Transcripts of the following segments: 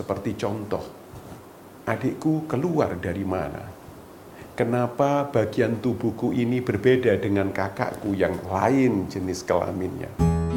Seperti contoh, adikku keluar dari mana? Kenapa bagian tubuhku ini berbeda dengan kakakku yang lain jenis kelaminnya?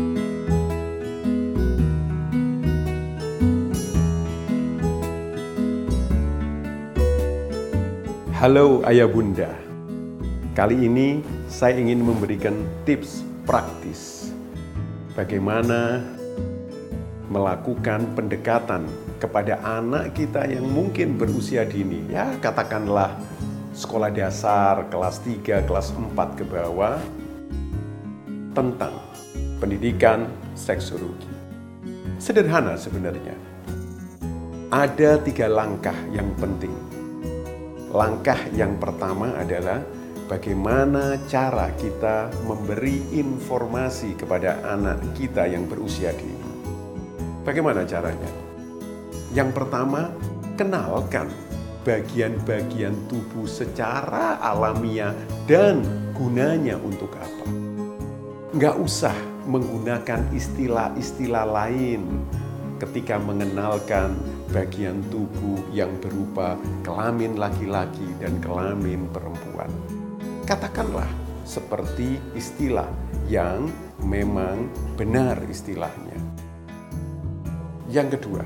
Halo ayah bunda, kali ini saya ingin memberikan tips praktis bagaimana melakukan pendekatan kepada anak kita yang mungkin berusia dini, ya katakanlah sekolah dasar kelas 3, kelas 4 ke bawah, tentang pendidikan seksologi. Sederhana sebenarnya. Ada 3 langkah yang penting. Langkah yang pertama adalah bagaimana cara kita memberi informasi kepada anak kita yang berusia dini. Bagaimana caranya? Yang pertama, kenalkan bagian-bagian tubuh secara alamiah dan gunanya untuk apa. Nggak usah menggunakan istilah-istilah lain ketika mengenalkan bagian tubuh yang berupa kelamin laki-laki dan kelamin perempuan. Katakanlah seperti istilah yang memang benar istilahnya. Yang kedua,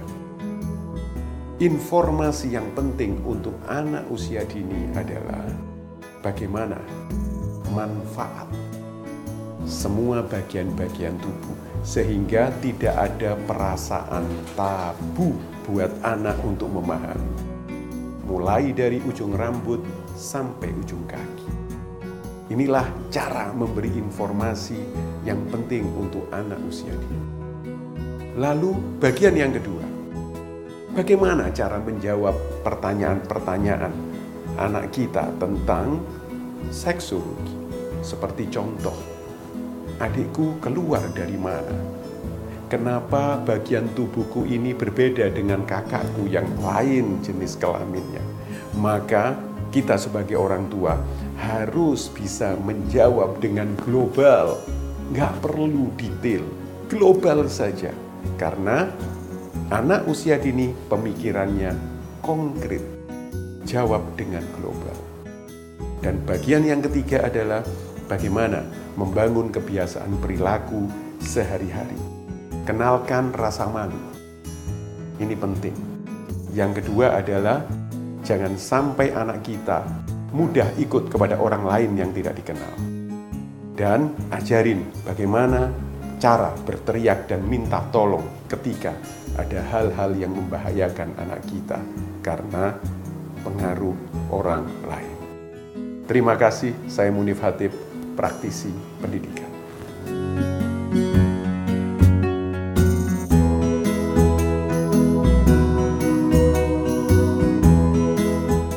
informasi yang penting untuk anak usia dini adalah bagaimana manfaat semua bagian-bagian tubuh sehingga tidak ada perasaan tabu buat anak untuk memahami. Mulai dari ujung rambut sampai ujung kaki. Inilah cara memberi informasi yang penting untuk anak usia dini. Lalu bagian yang kedua, bagaimana cara menjawab pertanyaan-pertanyaan anak kita tentang seksologi? Seperti contoh, adikku keluar dari mana? Kenapa bagian tubuhku ini berbeda dengan kakakku yang lain jenis kelaminnya? Maka kita sebagai orang tua harus bisa menjawab dengan global. Nggak perlu detail, global saja. Karena anak usia dini pemikirannya konkret, jawab dengan global. Dan bagian yang ketiga adalah bagaimana membangun kebiasaan perilaku sehari-hari. Kenalkan rasa malu. Ini penting. Yang kedua adalah jangan sampai anak kita mudah ikut kepada orang lain yang tidak dikenal. Dan ajarin bagaimana cara berteriak dan minta tolong ketika ada hal-hal yang membahayakan anak kita karena pengaruh orang lain. Terima kasih, saya Munif Hatip, praktisi pendidikan.